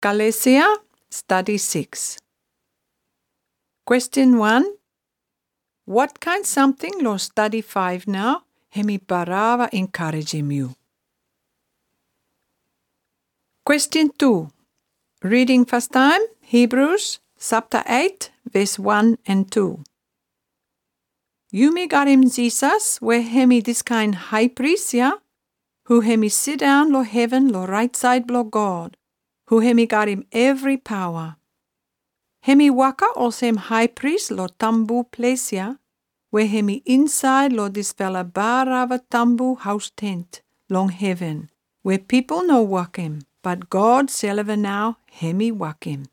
Galatia, Study 6. Question 1. What kind something lo study 5 now? Hemi parava encouraging you. Question 2. Reading first time, Hebrews, chapter 8, verse 1 and 2. Yumi garim Jesus, where hemi this kind high priest, ya? Who hemi sit down lo heaven lo right side lo God, who hemi garim every power. Hemi waka osem high priest lo tambu place, ya? Where hemi inside lo this fella barava tambu house tent, long heaven, where people no walk him, but God selva now hemi walk him.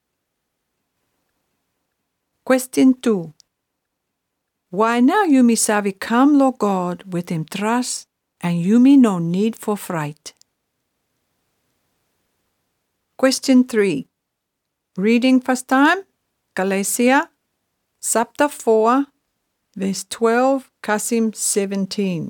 Question 2. Why now you me savi come lo God with him trust, and you me no need for fright? Question 3. Reading first time, Galatia, chapter 4, verse 12, Kasim 17.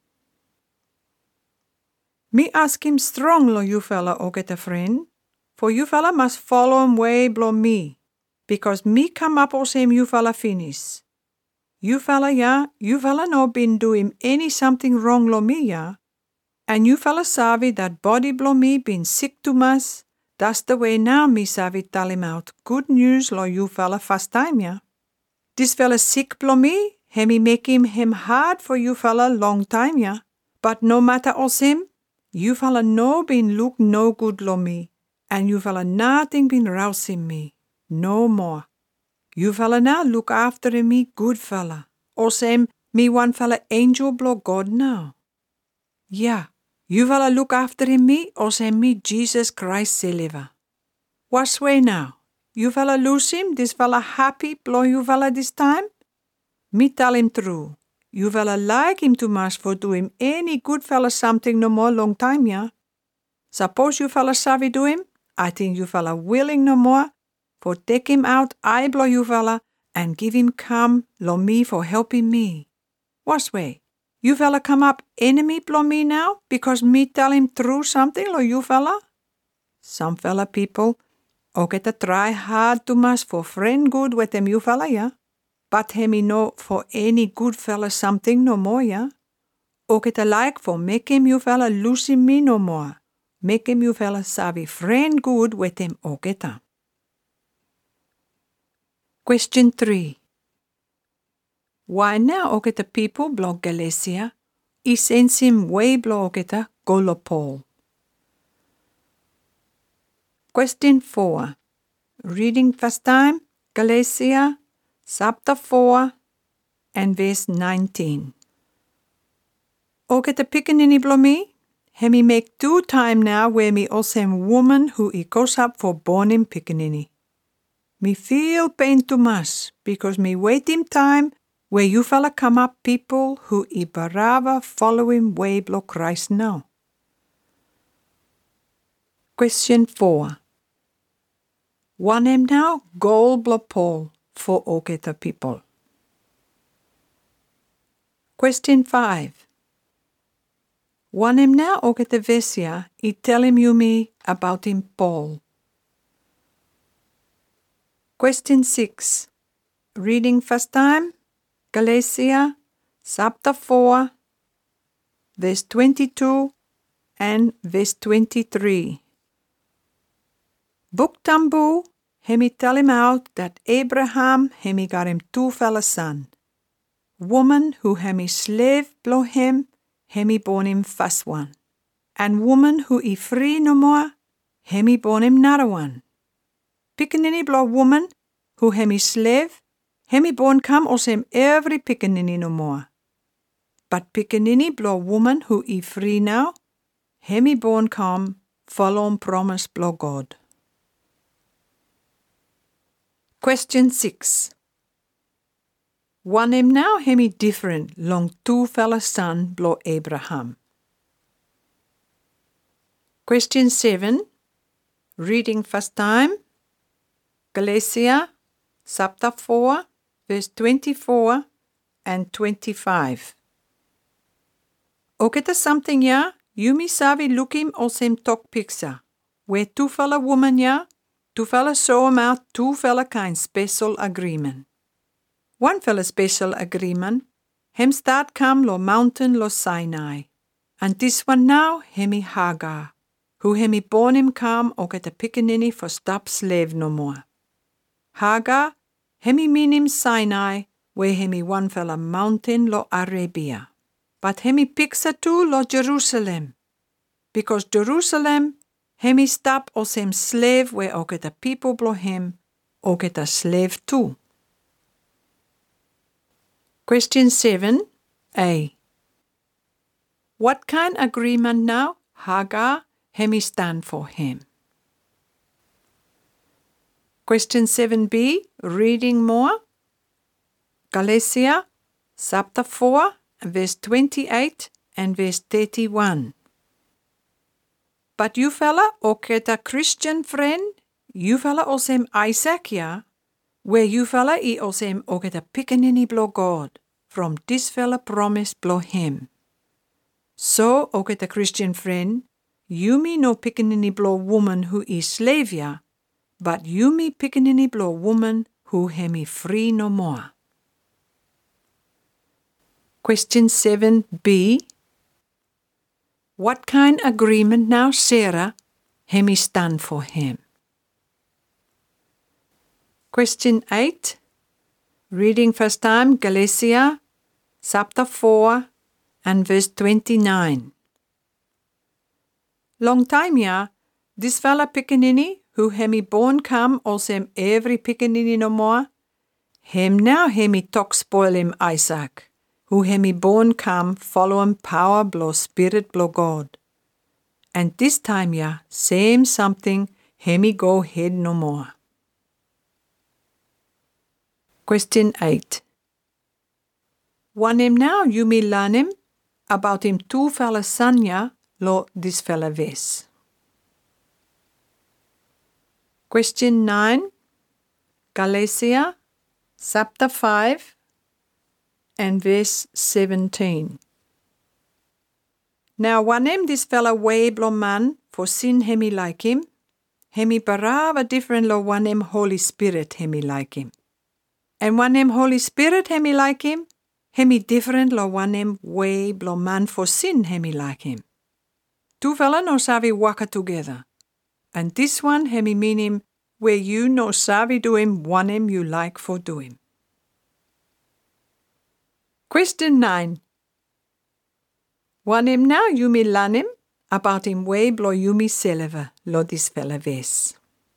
Me ask him strong lo you fella o get a friend, for you fella must follow him way below me, because me come up o same you fella finish. You fella you fella no been do him any something wrong lo me and you fella savi that body below me been sick too much. That's the way now me savi tell him out good news lo you fella first time This fella sick below me, hemi make him hard for you fella long time but no matter os him, you fella no been look no good lo me, and you fella nothing been rousing me, no more. You fella now look after me good fella, or same me one fella angel blow God now. Yeah, you fella look after me, or same me Jesus Christ seleva. What's way now? You fella lose him, this fella happy blow you fella this time? Me tell him true. You fella like him too much for do him any good fella something no more long time Suppose you fella savvy do him, I think you fella willing no more for take him out, I blow you fella, and give him come lo me for helping me. What's way? You fella come up enemy blow me now, because me tell him true something lo you fella? Some fella people, get to try hard too much for friend good with them you fella, but hemi no for any good fella something no more, get to like for make him you fella losing me no more. Make him you fella savi friend good with him oketa. Question 3. Why now oketa people blog Galatia? I sends him way blog oketa golo Paul. Question 4. Reading first time, Galatia, chapter 4, and verse 19. Oketa pickaninny blow me? Hemi make 2 time now where me also am woman who I goes up for born him pickaninny. Me feel pain too much, because me waiting time where you fella come up people who I barava follow him way blow Christ now. Question 4. One am now goal blow Paul for oketa people. Question 5. One am now oketa vesia I tell him you me about him Paul. Question 6. Reading first time, Galatia, chapter 4, verse 22 and verse 23. Book tambu, hemi tell him out that Abraham hemi got him 2 fella son. Woman who hemi slave blow him, hemi born him first one. And woman who I free no more, hemi born him another one. Pickaninny blow woman who hemi slave, hemi born come os him every pickaninny no more. But pickaninny blow woman who I free now, hemi born come follow on promise blow God. Question 6. One him now hemi different long 2 fella son blow Abraham. Question 7. Reading first time, Galatia, chapter 4, verse 24 and 25. Oketa something you me savi look him o same talk picture. where two fella woman ya, two fella show 'em out two fella kind special agreement. One fella special agreement, him start come lo mountain lo Sinai. And this one now, hemi Hagar, who hemi born him come og get a pickaninny for stop slave no more. Hagar, hemi mean him Sinai, where hemi one fella mountain lo Arabia. But hemi pixa too lo Jerusalem, because Jerusalem, hemi stop os him slave where og get a people blo him, og get a slave too. Question 7a. What kind agreement now Hagar hemi stand for him? Question 7b, reading more. Galatia, chapter 4, verse 28 and verse 31. But you fella, ook het a Christian friend, you fella os hem Isaac, ja, where you fella I os hem ook het a pickaninny blo God, from this fella promise blo him. So, ook het a Christian friend, you me no pickaninny blo woman who is slave, ja, but you me pickaninny blo woman who hemi free no more. Question 7b. What kind agreement now Sarah hemi stand for him? Question 8. Reading first time Galatia, chapter 4 and verse 29. Long time ya, this fella pickaninny who hemi born come als him every pickaninny no more, him now hemi tok spoil him Isaac, who hemi born come follow him power blo spirit blo God. And this time ya, same something hemi go head no more. Question 8. One him now you me learn him about him two fella son ya lo this fella ves. Question 9. Galatia, chapter 5 and verse 17. Now one him this fella way blo man for sin hemi like him, hemi barava different lo one him Holy Spirit hemi like him. And one him Holy Spirit hemi like him, hemi different lo one him way blo man for sin hemi like him. Two fella no savi waka together. And this one hemi mean him where you no savi do him one him you like for do him. Question 9. One him now you me learn him about him way blo you me selva lo this fella ves.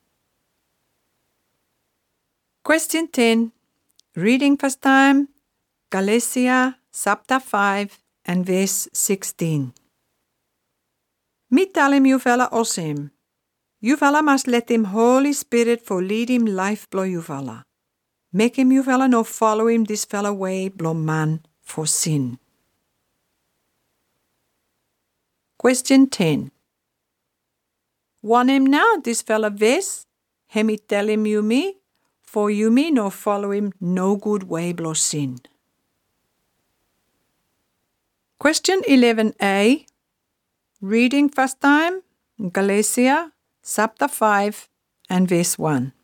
Question 10. Reading first time Galatia chapter 5 and verse 16. Me tell him you fella os him. You fella must let him Holy Spirit for lead him life blo you fella. Make him you fella no follow him this fella way blo man for sin. Question 10. One him now this fella ves, hemi tell him you me, for you me no follow him no good way blo sin. Question 11a. Reading first time Galatia chapter 5 and verse 1.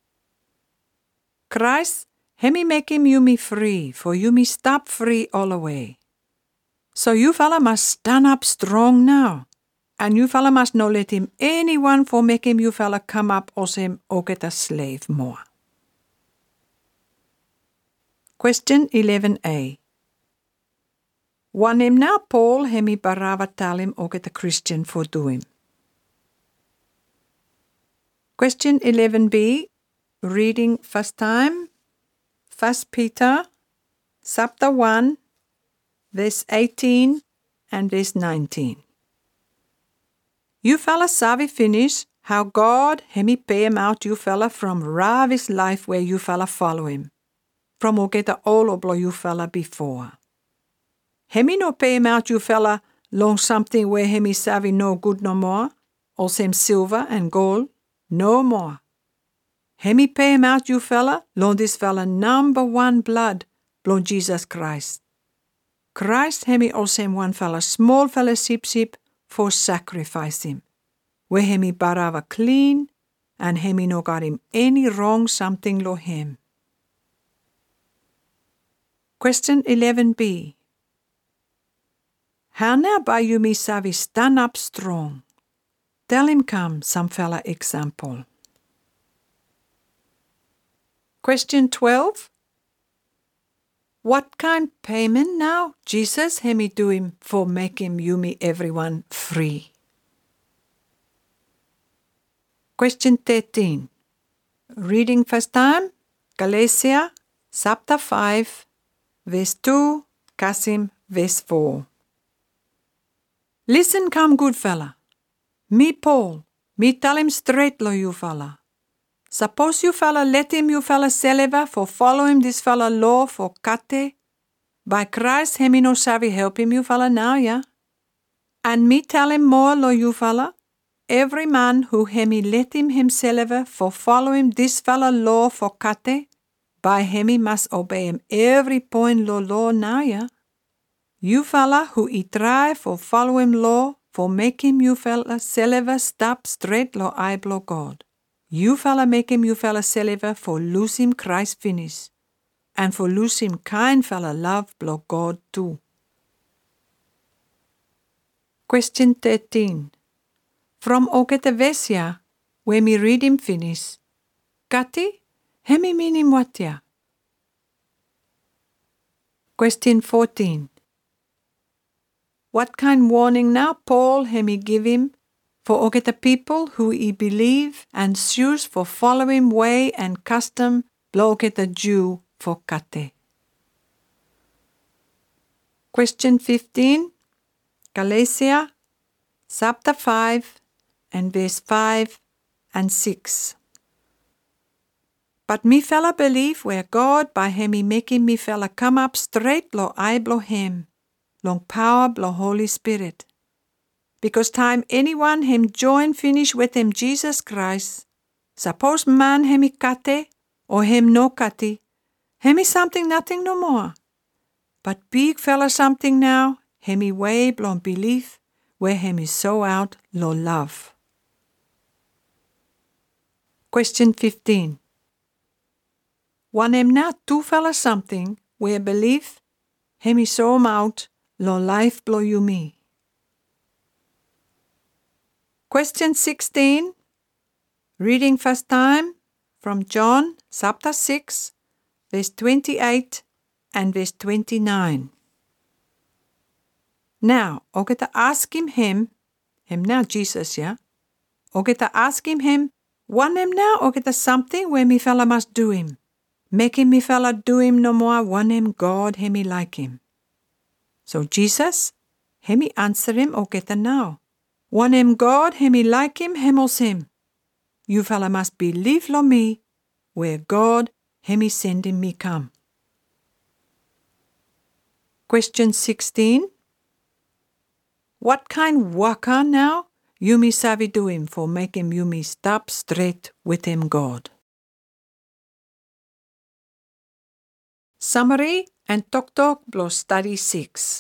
Christ, hemi make him you me free, for you me stop free all the way. So you fella must stand up strong now, and you fella must no let him anyone for make him you fella come up os him or get a slave more. Question 11a. One him now Paul hemi barava tell him or get a Christian for do him. Question 11b. Reading first time 1 Peter chapter 1 verse 18 and verse 19. You fella savi finish how God hemi pay him out you fella from Ravi's life where you fella follow him. From o get a all blo you fella before. Hemi no pay him out you fella long something where hemi savi no good no more, or same silver and gold, no more. Hemi pay him out you fella long this fella number one blood, blo Jesus Christ. Christ hemi os him one fella small fella sip for sacrifice him. where hemi barava clean, and hemi no got him any wrong something lo him. Question 11b. How now by you me savi stand up strong? Tell him come some fella example. Question 12. What kind payment now Jesus hemi do him for make him you me everyone free? Question 13. Reading first time, Galatia, chapter 5, verse 2, Kasim, verse 4. Listen, come good fella. Me Paul, me tell him straight lo you fella. Suppose you fella let him you fella seleva for follow him this fella law for kate. By Christ hemi no savi help him you fella now, yeah? And me tell him more lo you fella. Every man who hemi let him himself for follow him this fella law for kate, by hemi must obey him every point lo law now, yeah? You fella who try for follow him law, for make him you fella selva stop straight lo I blo God. You fella make him you fella selva for lose him Christ finish, and for lose him kind fella love blo God too. Question 13. From okete vesya, when me read him finish, kati, hemi minim watya. Question 14. What kind warning now Paul hemi give him for okete people who he believe and choose for following way and custom blo okete Jew for kate. Question 15. Galatia, chapter 5, and verse 5 and 6. But me fella believe where God by hemi making me fella come up straight lo I blo him, long power blo Holy Spirit. Because time anyone him join finish with him Jesus Christ, suppose man hemi kate or him no kati, hemi something nothing no more. But big fella something now, hemi way blo belief, where hemi so out lo love. Question 15. One him now two fella something, where belief, hemi so out lo life blo you me. Question 16. Reading first time from John chapter 6, verse 28 and verse 29. Now, oketa ask him now Jesus, yeah? Oketa ask him, one him now, oketa something where me fella must do him. Making me fella do him no more, one him God, hemi like him. So Jesus, hemi answer him, oketa now. One him God, hemi like him, hemels him. You fella must believe lo me, where God, hemi sending me come. Question 16. What kind waka now you me savi do him for make him you me stop straight with him God? Summary and Tok blo study 6.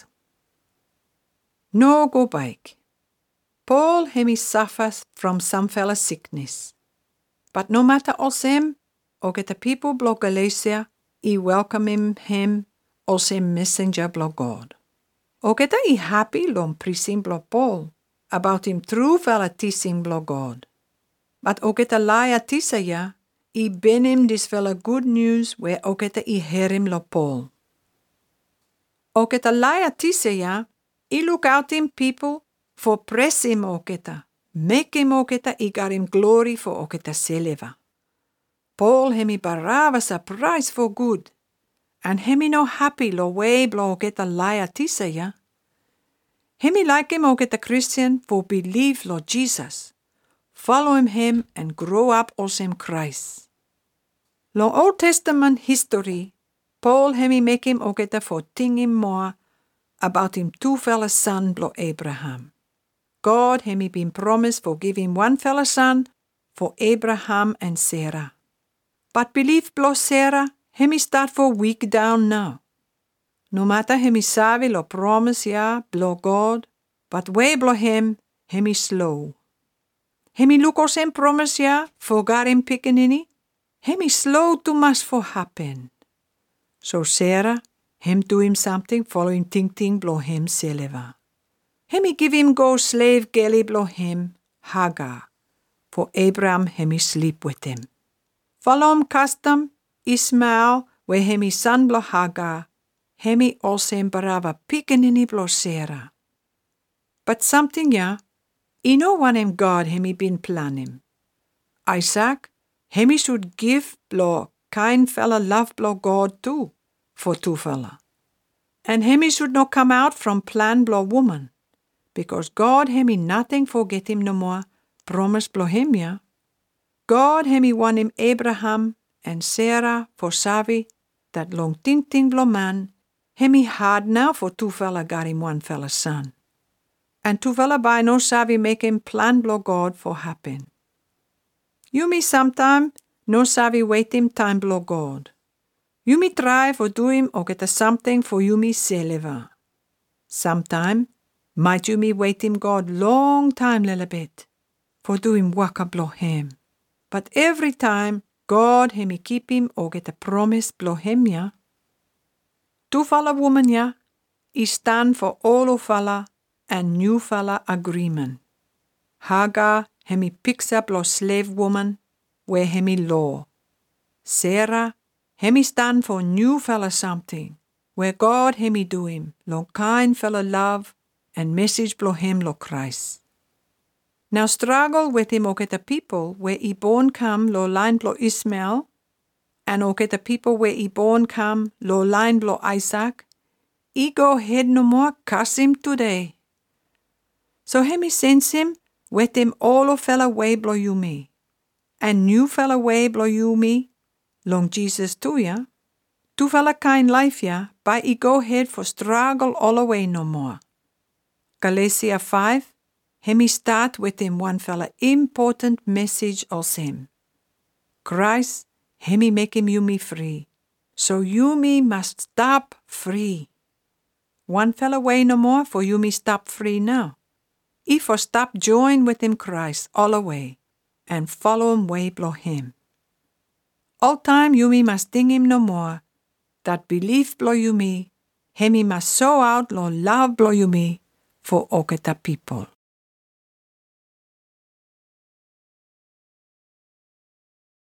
No go back. Paul hemi suffers from some fella sickness. But no matter him, oketa people blo Galatia, welcome him him messenger blo God. Oketa happy lom prisim blo Paul, about him true fella teaching blo God. But oketa laya tisaya, ben him this fella good news where oketa hear him lo Paul. Oketa laya tisaya, look out him people for press him oketa, make him oketa got him glory for oketa seleva. Paul hemi barava surprise for good, and hemi no happy lo way blo oketa laya tisaya. Hemi like him oketa Christian for believe lo Jesus, follow him and grow up os him Christ. Lo Old Testament history, Paul hemi make him oketa for ting him more about him two fella son blo Abraham. God hemi been promised for give him one fella son for Abraham and Sarah. But believe blo Sarah, hemi start for weak down now. No matter hemi savi lo promise ya blo God, but way blo hemi slow. Hemi look o sem promise ya for God him pickaninny. Hemi slow too much for happen. So Sarah, him do him something, follow him ting blow him seleva. Hemi give him go slave galley blow him Hagar. For Abraham hemi sleep with him. Follow him custom, Ismael, where hemi son blow Hagar. Hemi also barava pickaninny blow Sarah. But something ya, I know one him God hemi been plan him. Isaac, hemi should give blow kind fella love blow God too, for two fella. And hemi should not come out from plan blow woman, because God hemi nothing forget him no more, promise blow him ya. God hemi want him Abraham and Sarah for savi, that long ting blow man, hemi hard now for two fella got him one fella son. And two fella by no savi make him plan blow God for happen. You me sometime no savi wait him time blow God. You me try for do him or get a something for you me seleva. Sometime might you me wait him God long time little bit for do him waka blow him. But every time God he me keep him or get a promise blow him ya. Two fella woman ya, I stand for all o fella and new fella agreement. Hagar hemi picks up lo slave woman where hemi law. Sarah hemi stand for new fella something where God hemi do him lo kind fella love and message blow him lo Christ. Now struggle with him okay the people where I born come lo line blow Ismael and okay the people where I born come lo line blow Isaac. I go head no more cuss him today. So hemi sends him with him all o fella way blow you me. And new fella way blow you me. Long Jesus too ya. Two fella kind life ya. By I go head for struggle all away no more. Galatia 5. Hemi start with him one fella important message als him. Christ, hemi make him you me free. So you me must stop free. One fella way no more for you me stop free now. I for stop join with him Christ all away, and follow him way blow him. All time you me must ding him no more, that belief blow you me, hemi must sow out lo love blow you me, for oketa people.